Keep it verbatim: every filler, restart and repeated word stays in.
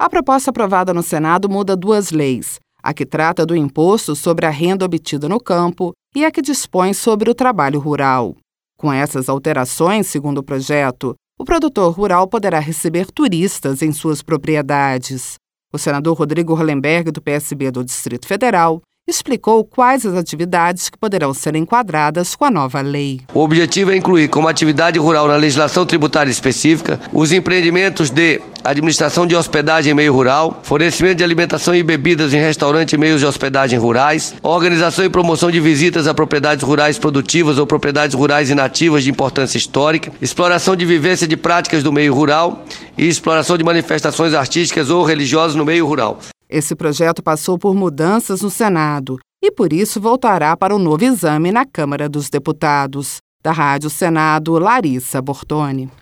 A proposta aprovada no Senado muda duas leis, a que trata do imposto sobre a renda obtida no campo e a que dispõe sobre o trabalho rural. Com essas alterações, segundo o projeto, o produtor rural poderá receber turistas em suas propriedades. O senador Rodrigo Hollenberg, do P S B do Distrito Federal, explicou quais as atividades que poderão ser enquadradas com a nova lei. O objetivo é incluir como atividade rural na legislação tributária específica os empreendimentos de administração de hospedagem em meio rural, fornecimento de alimentação e bebidas em restaurante e meios de hospedagem rurais, organização e promoção de visitas a propriedades rurais produtivas ou propriedades rurais inativas de importância histórica, exploração de vivência de práticas do meio rural e exploração de manifestações artísticas ou religiosas no meio rural. Esse projeto passou por mudanças no Senado e, por isso, voltará para o novo exame na Câmara dos Deputados. Da Rádio Senado, Larissa Bortoni.